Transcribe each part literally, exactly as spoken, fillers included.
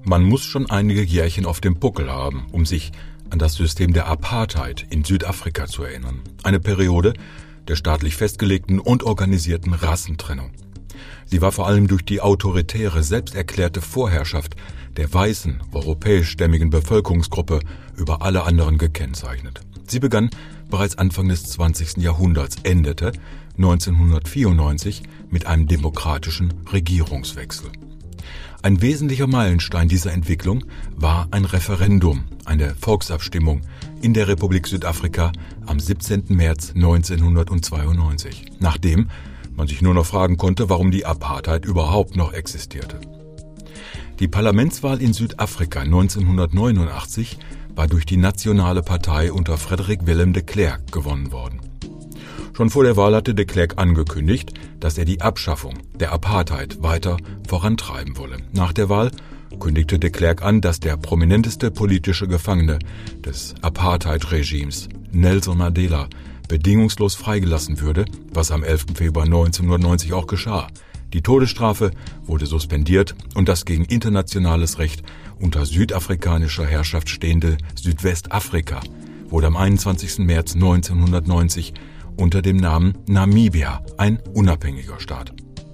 Man muss schon einige Jährchen auf dem Buckel haben, um sich an das System der Apartheid in Südafrika zu erinnern. Eine Periode der staatlich festgelegten und organisierten Rassentrennung. Sie war vor allem durch die autoritäre, selbsterklärte Vorherrschaft der weißen, europäischstämmigen Bevölkerungsgruppe über alle anderen gekennzeichnet. Sie begann bereits Anfang des zwanzigsten Jahrhunderts, endete neunzehnhundertvierundneunzig mit einem demokratischen Regierungswechsel. Ein wesentlicher Meilenstein dieser Entwicklung war ein Referendum, eine Volksabstimmung in der Republik Südafrika am siebzehnten März neunzehnhundertzweiundneunzig, nachdem man sich nur noch fragen konnte, warum die Apartheid überhaupt noch existierte. Die Parlamentswahl in Südafrika neunzehnhundertneunundachtzig war durch die Nationale Partei unter Frederick Willem de Klerk gewonnen worden. Schon vor der Wahl hatte de Klerk angekündigt, dass er die Abschaffung der Apartheid weiter vorantreiben wolle. Nach der Wahl kündigte de Klerk an, dass der prominenteste politische Gefangene des Apartheid-Regimes, Nelson Mandela, bedingungslos freigelassen würde, was am elften Februar neunzehnhundertneunzig auch geschah. Die Todesstrafe wurde suspendiert und das gegen internationales Recht unter südafrikanischer Herrschaft stehende Südwestafrika wurde am einundzwanzigsten März neunzehnhundertneunzig unter dem Namen Namibia ein unabhängiger Staat.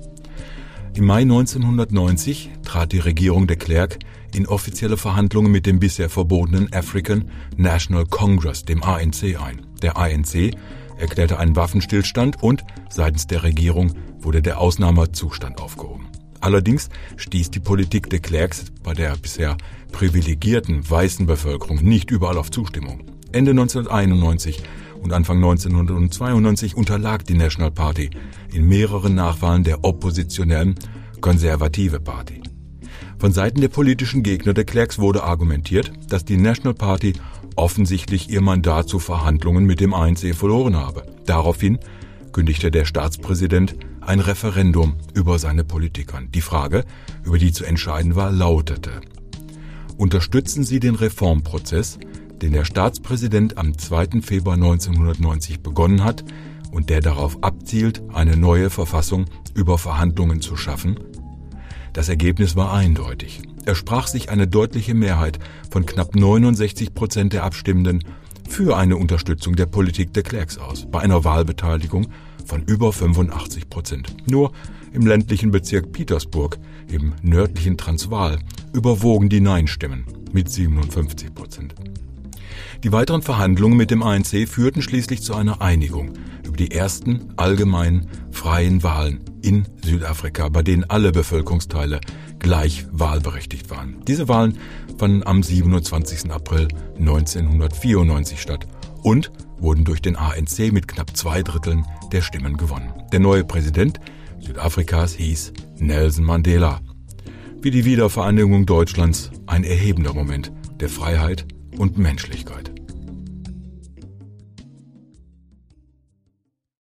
Im Mai neunzehnhundertneunzig trat die Regierung de Klerk in offizielle Verhandlungen mit dem bisher verbotenen African National Congress, dem A N C, ein. Der A N C erklärte einen Waffenstillstand und seitens der Regierung wurde der Ausnahmezustand aufgehoben. Allerdings stieß die Politik de Klerks bei der bisher privilegierten weißen Bevölkerung nicht überall auf Zustimmung. Ende neunzehnhunderteinundneunzig und Anfang neunzehnhundertzweiundneunzig unterlag die National Party in mehreren Nachwahlen der oppositionellen Konservative Party. Von Seiten der politischen Gegner de Klerks wurde argumentiert, dass die National Party offensichtlich ihr Mandat zu Verhandlungen mit dem A N C verloren habe. Daraufhin kündigte der Staatspräsident ein Referendum über seine Politik an. Die Frage, über die zu entscheiden war, lautete: Unterstützen Sie den Reformprozess, den der Staatspräsident am zweiten Februar neunzehnhundertneunzig begonnen hat und der darauf abzielt, eine neue Verfassung über Verhandlungen zu schaffen? Das Ergebnis war eindeutig. Es sprach sich eine deutliche Mehrheit von knapp neunundsechzig Prozent der Abstimmenden für eine Unterstützung der Politik de Klerks aus, bei einer Wahlbeteiligung von über fünfundachtzig Prozent. Nur im ländlichen Bezirk Pietersburg, im nördlichen Transvaal, überwogen die Nein-Stimmen mit siebenundfünfzig Prozent. Die weiteren Verhandlungen mit dem A N C führten schließlich zu einer Einigung über die ersten allgemeinen, freien Wahlen in Südafrika, bei denen alle Bevölkerungsteile gleich wahlberechtigt waren. Diese Wahlen fanden am siebenundzwanzigsten April neunzehnhundertvierundneunzig statt und wurden durch den A N C mit knapp zwei Dritteln der Stimmen gewonnen. Der neue Präsident Südafrikas hieß Nelson Mandela. Wie die Wiedervereinigung Deutschlands ein erhebender Moment der Freiheit und Menschlichkeit.